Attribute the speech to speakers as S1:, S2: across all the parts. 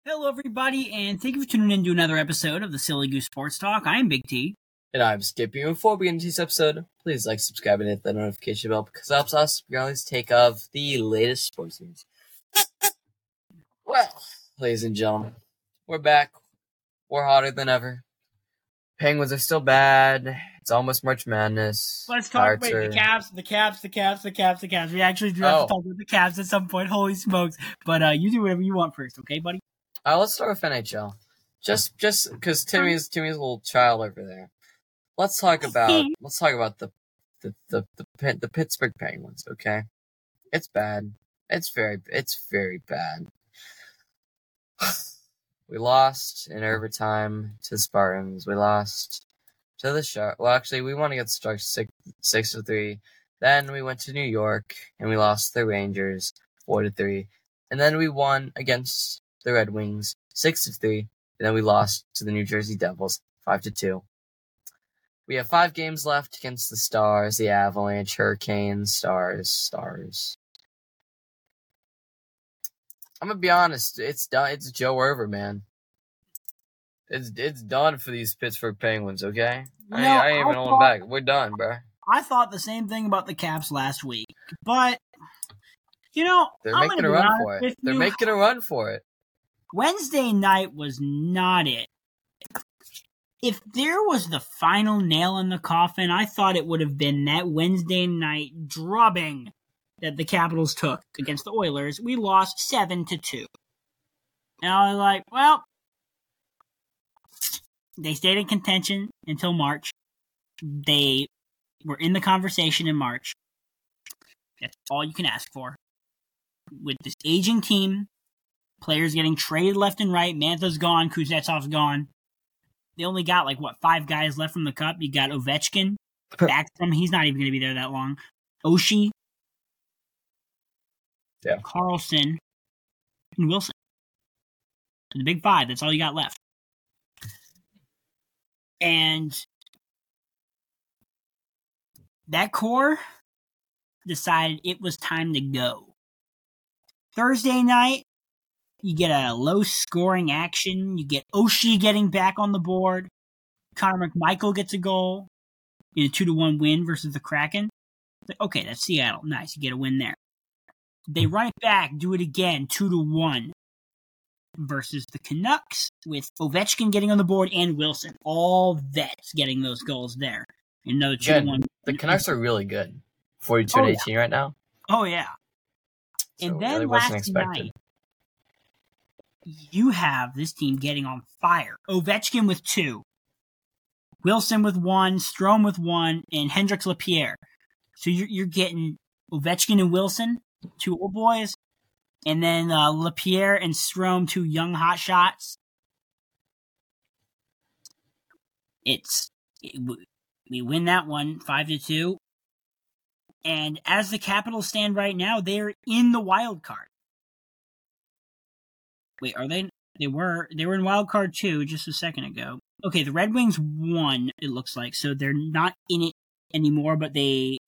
S1: Hello, everybody, and thank you for tuning in to another episode of the Silly Goose Sports Talk. I am Big T.
S2: And I'm Skippy. And before we get into this episode, please like, subscribe, and hit the notification bell because it helps us regardless take of the latest sports news. Well, ladies and gentlemen, we're back. We're hotter than ever. Penguins are still bad. It's almost March Madness.
S1: Let's talk about the Caps. We actually do have to talk about the Caps at some point. Holy smokes. But you do whatever you want first, okay, buddy?
S2: Let's start with NHL. Just because Timmy's a little child over there. Let's talk about the Pittsburgh Penguins, okay? It's bad. It's very bad. We lost in overtime to the Spartans. We lost to the Sharks. Well, actually, we won against the Sharks 6-3. Then we went to New York and we lost to the Rangers 4-3. And then we won against the Red Wings 6-3. And then we lost to the New Jersey Devils 5-2. We have 5 games left against the Stars, the Avalanche, Hurricanes, Stars. I'm gonna be honest, it's done. It's Joe Erver, man. It's done for these Pittsburgh Penguins, okay? I ain't even holding back. We're done, bro.
S1: I thought the same thing about the Caps last week, but
S2: they're making a run for it. They're making a run for it.
S1: Wednesday night was not it. If there was the final nail in the coffin, I thought it would have been that Wednesday night drubbing that the Capitals took against the Oilers. We lost 7-2. And I was like, well, they stayed in contention until March. They were in the conversation in March. That's all you can ask for. With this aging team, players getting traded left and right, Mantha's gone, Kuznetsov's gone. They only got 5 guys left from the Cup. You got Ovechkin, Backstrom, he's not even going to be there that long. Oshie, Carlson, and Wilson. The big 5, that's all you got left. And that core decided it was time to go. Thursday night, you get a low-scoring action. You get Oshie getting back on the board. Connor McMichael gets a goal in a 2-1 win versus the Kraken. Okay, that's Seattle. Nice, you get a win there. They run it back, do it again, 2-1 versus the Canucks with Ovechkin getting on the board and Wilson. All vets getting those goals there. Another 2-1.
S2: The Canucks are really good. 42-18 right now.
S1: Oh, yeah.
S2: So
S1: and then
S2: really
S1: last night, you have this team getting on fire. Ovechkin with 2. Wilson with 1, Strome with 1, and Hendrix Lapierre. So you're getting Ovechkin and Wilson, 2 old boys, and then Lapierre and Strome, 2 young hot shots. We win that one 5-2. And as the Capitals stand right now, they're in the wild card. Wait, are they? They were in wild card 2 just a second ago. Okay, the Red Wings won, it looks like, so they're not in it anymore, but there's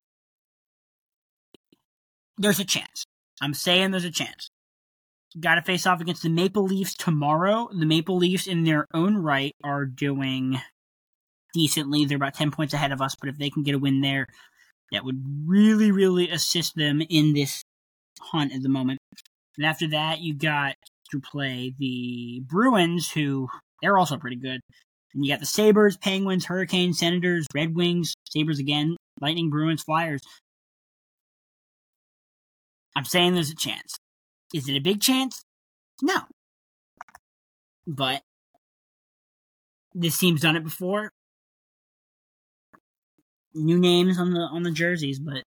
S1: a chance. I'm saying there's a chance. Got to face off against the Maple Leafs tomorrow. The Maple Leafs, in their own right, are doing decently. They're about 10 points ahead of us, but if they can get a win there, that would really, really assist them in this hunt at the moment. And after that, you got to play the Bruins, who they're also pretty good. And you got the Sabres, Penguins, Hurricanes, Senators, Red Wings, Sabres again, Lightning, Bruins, Flyers. I'm saying there's a chance. Is it a big chance? No. But this team's done it before. New names on the jerseys, but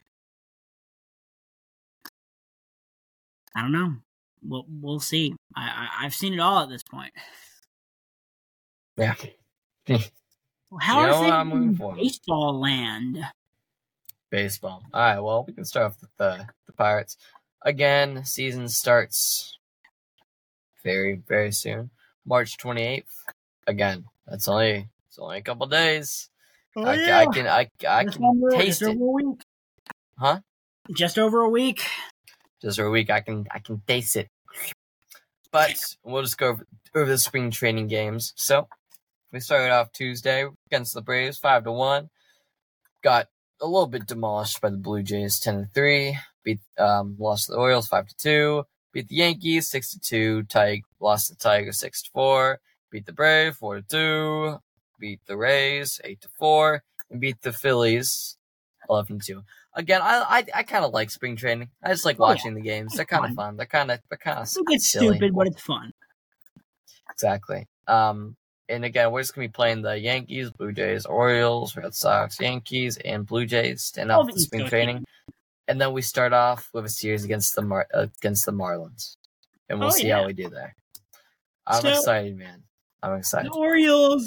S1: I don't know. We'll see. I've seen it all at this point.
S2: Yeah.
S1: How are things in baseball land?
S2: Baseball. All right. Well, we can start off with the Pirates. Again, season starts very, very soon. March 28th. Again, it's only a couple days.
S1: Oh,
S2: I can taste it. Huh?
S1: Just over a week.
S2: Just over a week. I can taste it. But we'll just go over the spring training games. So we started off Tuesday against the Braves, 5-1. Got a little bit demolished by the Blue Jays, 10-3. Lost to the Orioles, 5-2. Beat the Yankees, 6-2. Lost to the Tigers, 6-4. Beat the Braves, 4-2. Beat the Rays, 8-4. And beat the Phillies, 11-2. Again, I kind of like spring training. I just like watching the games. They're kind of fun. They're kind of
S1: it's stupid, but it's fun.
S2: Exactly. And again, we're just gonna be playing the Yankees, Blue Jays, Orioles, Red Sox, Yankees, and Blue Jays to end off the spring training. And then we start off with a series against the Marlins, and we'll see how we do there. I'm excited, man. I'm excited.
S1: The Orioles,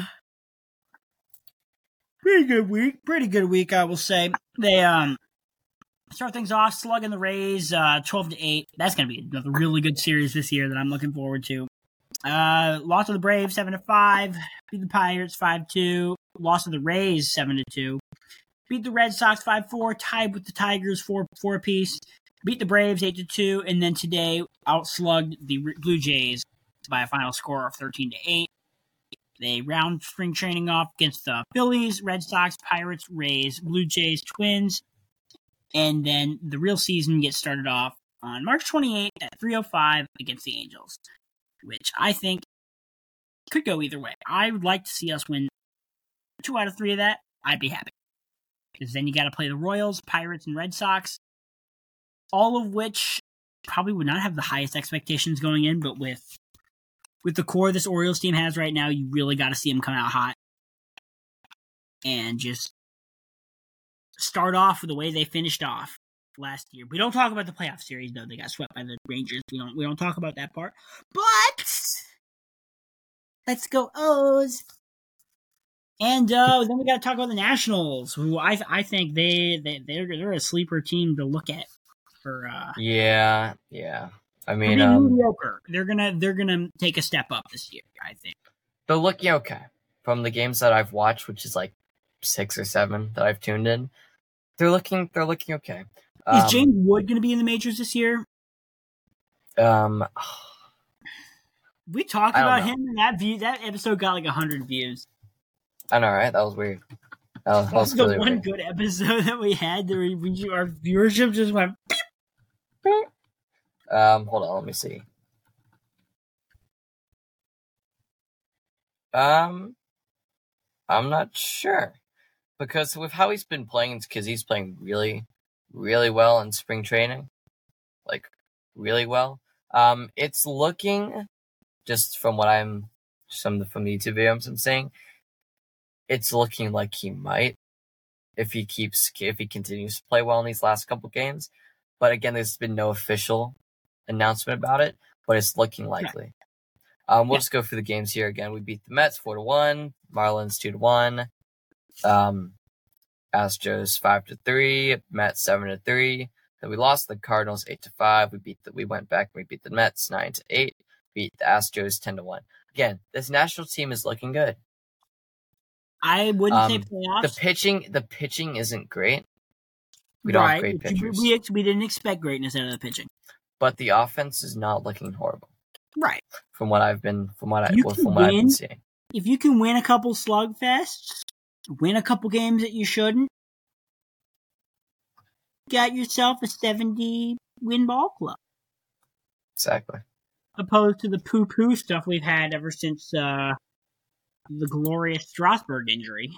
S1: pretty good week, I will say. They start things off slugging the Rays, 12-8. That's gonna be another really good series this year that I'm looking forward to. Lost to the Braves, 7-5. Beat the Pirates, 5-2. Lost to the Rays, 7-2. Beat the Red Sox, 5-4. Tied with the Tigers, 4 apiece. Beat the Braves, 8-2. And then today, outslugged the Blue Jays by a final score of 13-8. They round spring training off against the Phillies, Red Sox, Pirates, Rays, Blue Jays, Twins. And then the real season gets started off on March 28th at 3:05 against the Angels, which I think could go either way. I would like to see us win 2 out of 3 of that. I'd be happy. Because then you got to play the Royals, Pirates, and Red Sox, all of which probably would not have the highest expectations going in, but with the core this Orioles team has right now, you really got to see them come out hot and just start off with the way they finished off last year. We don't talk about the playoff series, though. They got swept by the Rangers. We don't talk about that part. But let's go O's. And then we got to talk about the Nationals, who I think they're a sleeper team to look at for.
S2: Yeah. I mean,
S1: mediocre. They're gonna take a step up this year, I think.
S2: They're looking okay from the games that I've watched, which is like 6 or 7 that I've tuned in. They're looking okay.
S1: Is James Wood going to be in the majors this year? We talked about him in that episode got like 100 views.
S2: I know, right? That was weird. That was
S1: the
S2: really
S1: one
S2: weird.
S1: Good episode that we had. Our viewership just went.
S2: Hold on, let me see. I'm not sure. Because with how he's been playing, it's because he's playing really, really well in spring training. Like, really well. It's looking, just from what from the YouTube videos I'm seeing, it's looking like he might, if he continues to play well in these last couple games. But again, there's been no official announcement about it, but it's looking likely. We'll just go through the games here again. We beat the Mets 4-1, Marlins 2-1, Astros 5-3, Mets 7-3. Then we lost the Cardinals 8-5. We went back and we beat the Mets 9-8. Beat the Astros 10-1. Again, this national team is looking good.
S1: I wouldn't say playoffs.
S2: The pitching isn't great. We don't have great pitchers.
S1: We didn't expect greatness out of the pitching.
S2: But the offense is not looking horrible.
S1: Right.
S2: From what I've been seeing.
S1: If you can win a couple slugfests, win a couple games that you shouldn't, got yourself a 70-win ball club.
S2: Exactly.
S1: Opposed to the poo-poo stuff we've had ever since the glorious Strasburg injury.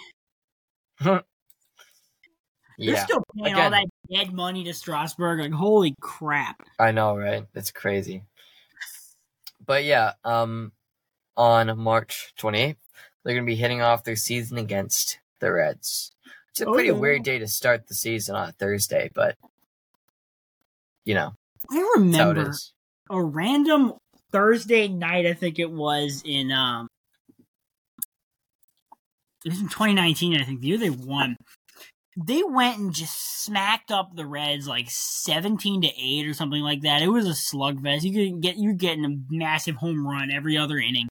S1: They're still paying all that dead money to Strasburg. Like, holy crap.
S2: I know, right? It's crazy. But yeah, on March 28th, they're going to be hitting off their season against the Reds. It's a pretty weird day to start the season on a Thursday, but,
S1: I remember a random Thursday night, I think it was in 2019, I think, the year they won. They went and just smacked up the Reds like 17-8 or something like that. It was a slugfest. You're getting a massive home run every other inning.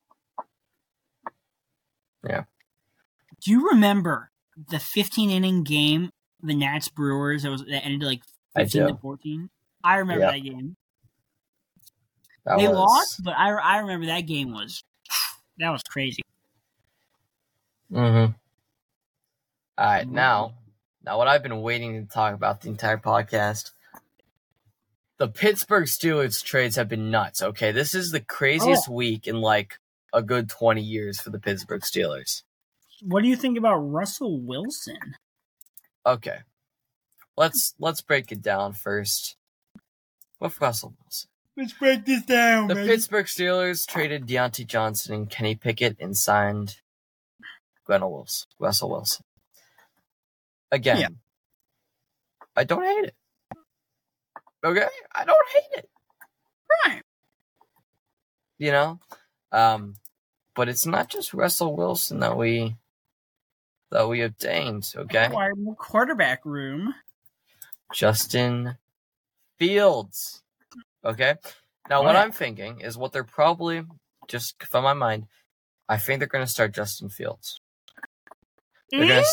S2: Yeah.
S1: Do you remember the 15-inning game, the Nats Brewers, that ended like 15-14? I remember that game. They lost, but I remember that game was crazy.
S2: Mm-hmm. All right, now what I've been waiting to talk about the entire podcast. The Pittsburgh Steelers trades have been nuts, okay? This is the craziest week in like a good 20 years for the Pittsburgh Steelers.
S1: What do you think about Russell Wilson?
S2: Okay. Let's break it down first. With Russell Wilson.
S1: Let's break this down,
S2: The Pittsburgh Steelers traded Deontay Johnson and Kenny Pickett and signed Russell Wilson. Again, I don't hate it. Okay? I don't hate it.
S1: Right.
S2: You know? But it's not just Russell Wilson that we obtained, okay?
S1: Acquired more quarterback room.
S2: Justin Fields. Okay? Now, what I'm thinking is what they're probably, just from my mind, I think they're going to start Justin Fields. They're going to...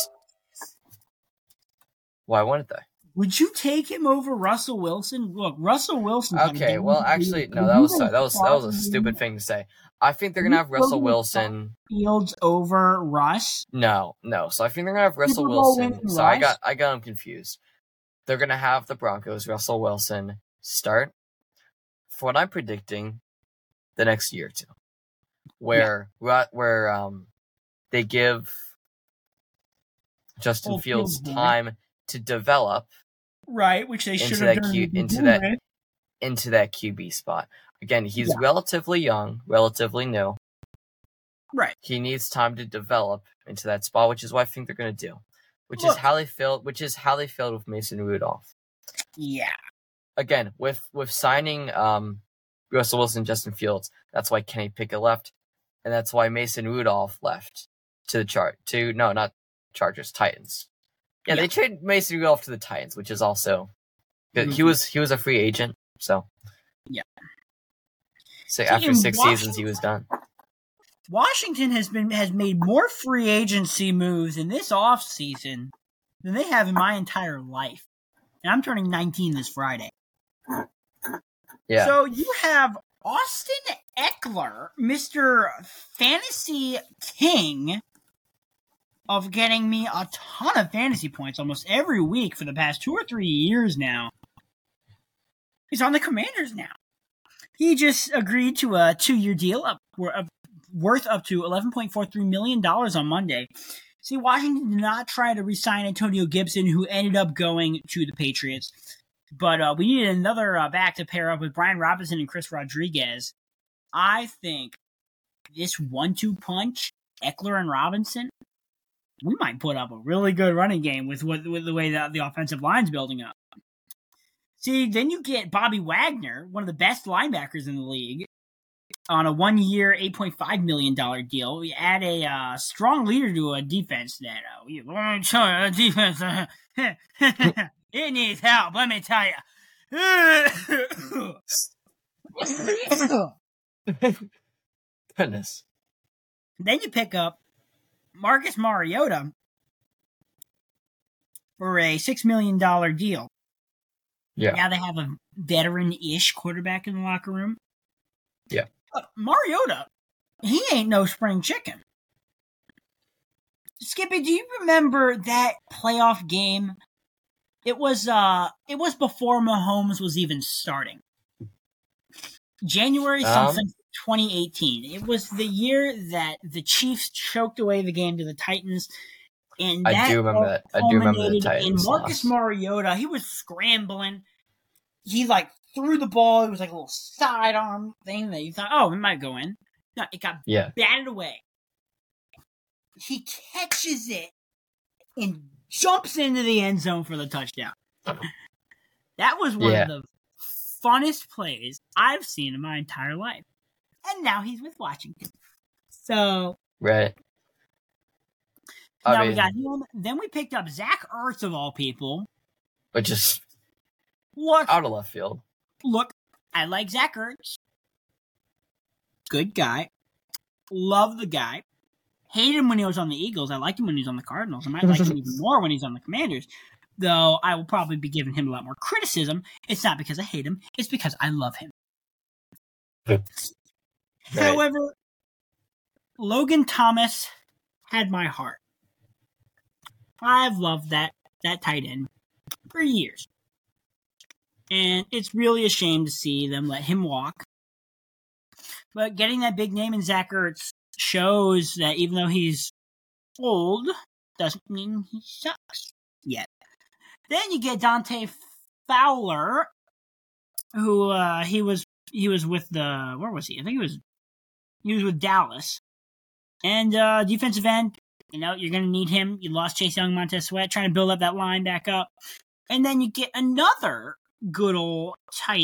S2: Why wouldn't they?
S1: Would you take him over Russell Wilson? Look, Russell Wilson.
S2: Okay, well, actually, no, that was a stupid thing to say. I think they're going to have Russell Wilson.
S1: Fields over Russ?
S2: No. So I think they're going to have Russell Wilson. So I got them confused. They're going to have the Broncos, Russell Wilson, start for what I'm predicting the next year or two. Where they give Justin Fields time to develop.
S1: Right, which they should have done
S2: into that QB spot. Again, he's relatively young, relatively new.
S1: Right.
S2: He needs time to develop into that spot, which is what I think they're going to do. Which is how they failed with Mason Rudolph.
S1: Yeah.
S2: Again, with signing Russell Wilson, Justin Fields, that's why Kenny Pickett left, and that's why Mason Rudolph left to the Titans. Yeah, they traded Mason Rudolph to the Titans, which is also good. He was a free agent, so so after 6 seasons he was done.
S1: Washington has made more free agency moves in this offseason than they have in my entire life. And I'm turning 19 this Friday.
S2: Yeah.
S1: So you have Austin Eckler, Mr. Fantasy King, of getting me a ton of fantasy points almost every week for the past 2 or 3 years now. He's on the Commanders now. He just agreed to a 2-year deal worth up to $11.43 million on Monday. See, Washington did not try to re-sign Antonio Gibson, who ended up going to the Patriots. But we needed another back to pair up with Brian Robinson and Chris Rodriguez. I think this 1-2 punch, Eckler and Robinson, we might put up a really good running game with the way that the offensive line's building up. See, then you get Bobby Wagner, one of the best linebackers in the league, on a 1-year, $8.5 million deal. We add a strong leader to a defense that it needs help, let me tell you.
S2: Goodness.
S1: Then you pick up Marcus Mariota for a $6 million deal.
S2: Yeah.
S1: Now they have a veteran-ish quarterback in the locker room.
S2: Yeah.
S1: Mariota, he ain't no spring chicken. Skippy, do you remember that playoff game? It was before Mahomes was even starting. January 2018. It was the year that the Chiefs choked away the game to the Titans. And
S2: I do remember that. I do remember the Titans.
S1: And Marcus Mariota, he was scrambling. He threw the ball. It was like a little sidearm thing that you thought, oh, it might go in. No, it got batted away. He catches it and jumps into the end zone for the touchdown. That was one of the funnest plays I've seen in my entire life. And now he's with Washington. So
S2: right.
S1: Now we got him. Then we picked up Zach Ertz of all people.
S2: Which is out of left field.
S1: Look, I like Zach Ertz. Good guy. Love the guy. Hated him when he was on the Eagles. I liked him when he was on the Cardinals. I might like him even more when he's on the Commanders. Though I will probably be giving him a lot more criticism. It's not because I hate him. It's because I love him.
S2: Right.
S1: However, Logan Thomas had my heart. I've loved that tight end for years. And it's really a shame to see them let him walk. But getting that big name in Zach Ertz shows that even though he's old, doesn't mean he sucks yet. Then you get Dante Fowler, who he was with the, where was he? I think he was with Dallas. And defensive end, you're going to need him. You lost Chase Young, Montez Sweat, trying to build up that line back up. And then you get another good old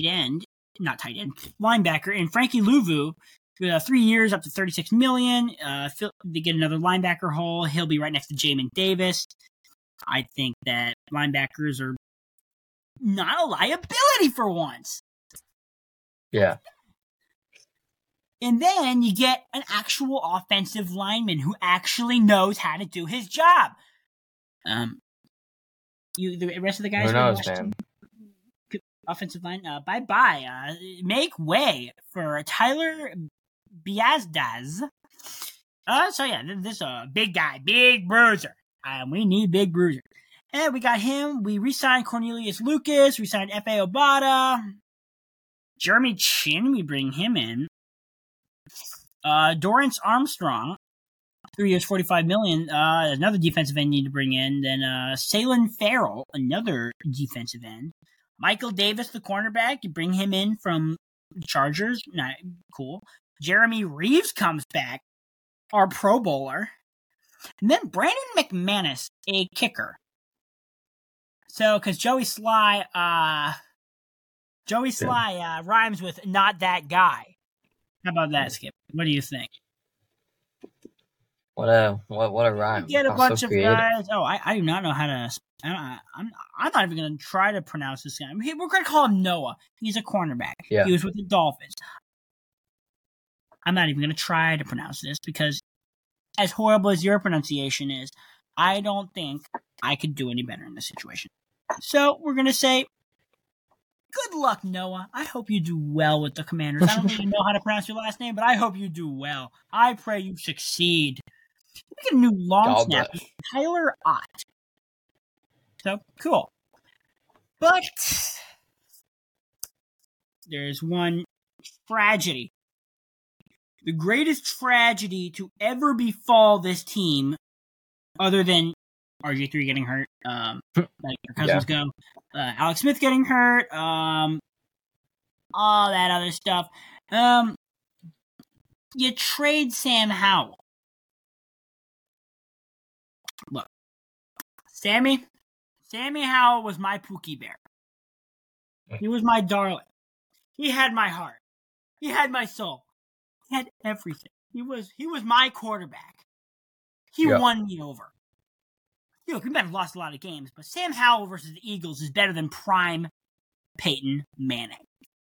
S1: linebacker in Frankie Louvu, 3 years up to $36 million. They get another linebacker hole. He'll be right next to Jamin Davis. I think that linebackers are not a liability for once.
S2: Yeah.
S1: And then you get an actual offensive lineman who actually knows how to do his job. The rest of the guys
S2: who knows, man?
S1: Offensive line, bye-bye. Make way for Tyler Biazdas. So yeah, this is a big guy, big bruiser. We need big bruiser. And we got him. We re-signed Cornelius Lucas. We signed F.A. Obata. Jeremy Chin, we bring him in. Dorrance Armstrong, 3 years, $45 million. Another defensive end you need to bring in. Then Salen Farrell, another defensive end. Michael Davis, the cornerback, you bring him in from the Chargers. Cool. Jeremy Reeves comes back, our Pro Bowler. And then Brandon McManus, a kicker. So, because Joey Sly rhymes with not that guy. How about that, Skip? What do you think?
S2: What a rhyme!
S1: You get a bunch of guys. Oh, I do not know how to. I'm not even going to try to pronounce this guy. We're going to call him Noah. He's a cornerback.
S2: Yeah.
S1: He was with the Dolphins. I'm not even going to try to pronounce this because, as horrible as your pronunciation is, I don't think I could do any better in this situation. So we're going to say, good luck, Noah. I hope you do well with the Commanders. I don't even know how to pronounce your last name, but I hope you do well. I pray you succeed. We get a new long snapper, Tyler Ott. So, cool. But there's one tragedy. The greatest tragedy to ever befall this team, other than RG3 getting hurt, like your Cousins go, Alex Smith getting hurt, all that other stuff. You trade Sam Howell. Look, Sammy Howell was my Pookie Bear. He was my darling. He had my heart. He had my soul. He had everything. He was my quarterback. He won me over. Look, we might have lost a lot of games, but Sam Howell versus the Eagles is better than prime Peyton Manning.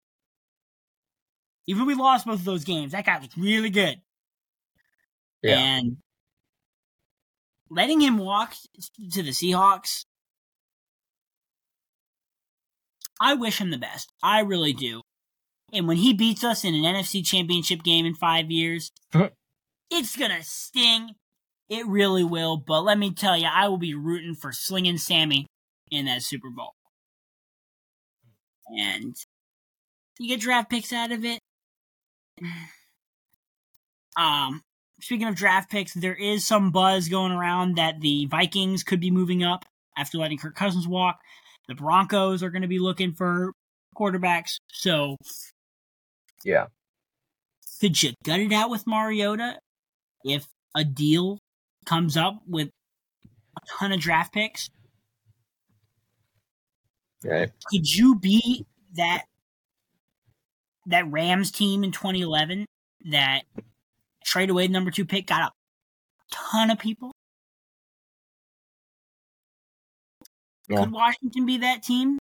S1: Even if we lost both of those games, that guy was really good. Yeah. And letting him walk to the Seahawks, I wish him the best. I really do. And when he beats us in an NFC Championship game in 5 years, it's going to sting. It really will. But let me tell you, I will be rooting for Slinging Sammy in that Super Bowl. And you get draft picks out of it. Speaking of draft picks, there is some buzz going around that the Vikings could be moving up after letting Kirk Cousins walk. The Broncos are going to be looking for quarterbacks. So,
S2: yeah.
S1: Could you gut it out with Mariota if a deal comes up with a ton of draft picks?
S2: Right.
S1: Could you beat that Rams team in 2011 that traded away the number 2 pick, got a ton of people? Yeah. Could Washington be that team?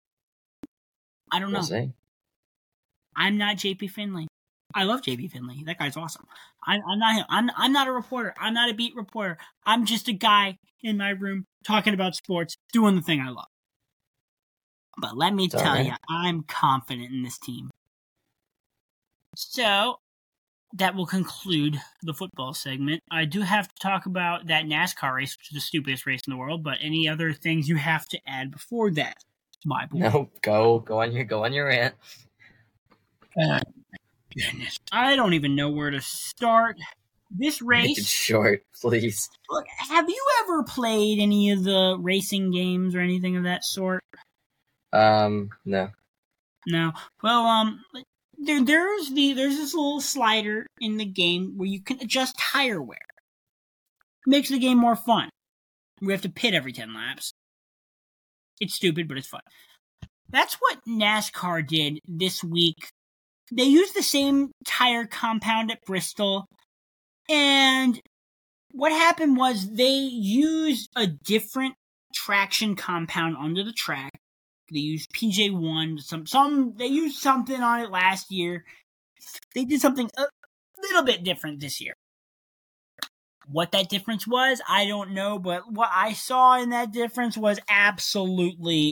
S1: I don't know.
S2: We'll
S1: I'm not JP Finley. I love JP Finley. That guy's awesome. I'm not him. I'm not a reporter. I'm not a beat reporter. I'm just a guy in my room talking about sports, doing the thing I love. But let me tell you, I'm confident in this team. So that will conclude the football segment. I do have to talk about that NASCAR race, which is the stupidest race in the world. But any other things you have to add before that, my boy?
S2: No, go on your rant.
S1: Goodness, I don't even know where to start. This
S2: Make it
S1: race.
S2: short, please.
S1: Look, have you ever played any of the racing games or anything of that sort?
S2: No.
S1: No. Well, there's this little slider in the game where you can adjust tire wear. It makes the game more fun. We have to pit every 10 laps. It's stupid, but it's fun. That's what NASCAR did this week. They used the same tire compound at Bristol, and what happened was they used a different traction compound under the track. They used PJ1. They used something on it last year. They did something a little bit different this year. What that difference was, I don't know, but what I saw in that difference was absolutely...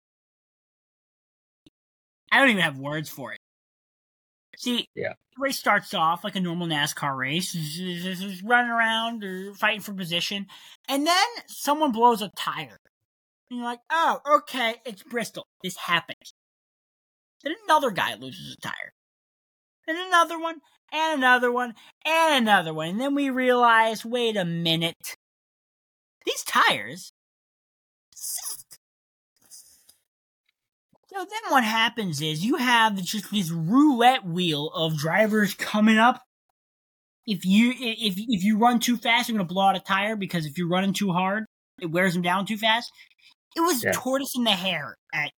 S1: I don't even have words for it. See,
S2: Yeah.
S1: The race starts off like a normal NASCAR race, just running around or fighting for position, and then someone blows a tire. And you're like, oh, okay, it's Bristol. This happens. Then another guy loses a tire. Then another one, and another one, and another one. And then we realize, wait a minute. These tires suck. So then what happens is you have just this roulette wheel of drivers coming up. If you run too fast, you're going to blow out a tire, because if you're running too hard, it wears them down too fast. It was tortoise in the hare at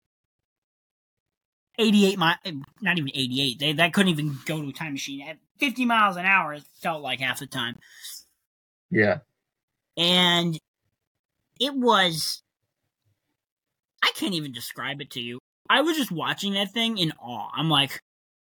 S1: 88 miles, not even 88. That couldn't even go to a time machine. At 50 miles an hour, it felt like half the time.
S2: Yeah.
S1: And it was... I can't even describe it to you. I was just watching that thing in awe. I'm like,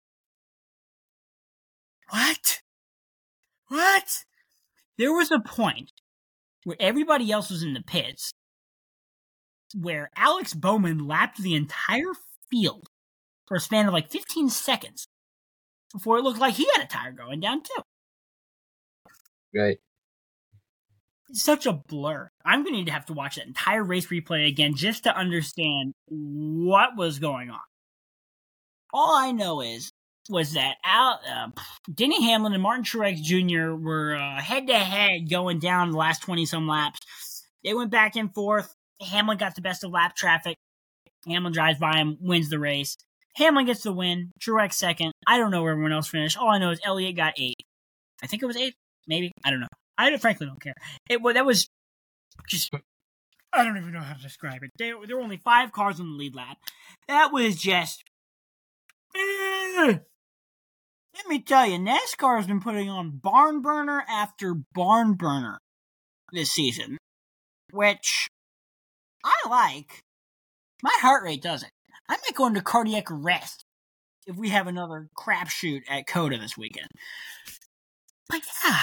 S1: what? What? There was a point where everybody else was in the pits where Alex Bowman lapped the entire field for a span of like 15 seconds before it looked like he had a tire going down too.
S2: Right.
S1: It's such a blur. I'm going to have to watch that entire race replay again just to understand what was going on. All I know was that Denny Hamlin and Martin Truex Jr. were head-to-head going down the last 20-some laps. They went back and forth. Hamlin got the best of lap traffic. Hamlin drives by him, wins the race. Hamlin gets the win. Truex second. I don't know where everyone else finished. All I know is Elliott got 8th. I think it was 8th. Maybe. I don't know. I frankly don't care. That was just... I don't even know how to describe it. There were only 5 cars on the lead lap. That was just... Let me tell you, NASCAR has been putting on barn burner after barn burner this season, which I like. My heart rate doesn't. I might go into cardiac arrest if we have another crapshoot at COTA this weekend. But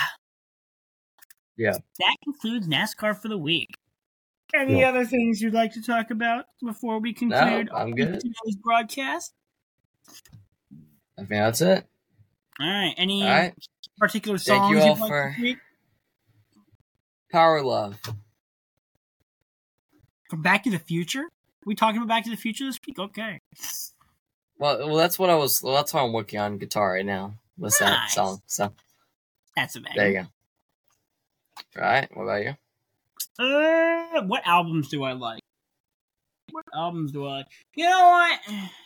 S2: yeah.
S1: That concludes NASCAR for the week. Any other things you'd like to talk about before we conclude
S2: I'm good.
S1: today's broadcast?
S2: I think that's it.
S1: All right. Any particular songs
S2: Thank you all
S1: you'd like
S2: for
S1: to tweet?
S2: Power Love.
S1: From Back to the Future? We talking about Back to the Future this week? Okay.
S2: Well, that's what that's what I'm working on guitar right now. What's that song? So
S1: that's a bang.
S2: There you go. All right. What about you?
S1: What albums do I like? You know what?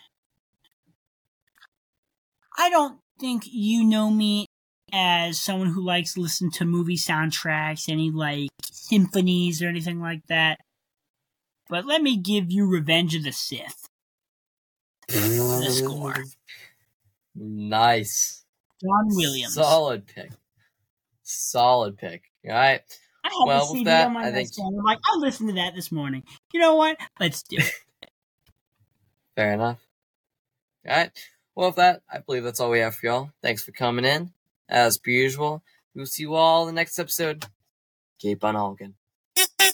S1: I don't think you know me as someone who likes to listen to movie soundtracks, any like symphonies or anything like that. But let me give you Revenge of the Sith. The score.
S2: Nice.
S1: John Williams.
S2: Solid pick. All right.
S1: I have a CD on my nightstand. I'm like, I listened to that this morning. You know what? Let's do it.
S2: Fair enough. All right. Well, with that, I believe that's all we have for y'all. Thanks for coming in. As per usual, we'll see you all in the next episode. Keep on hulking.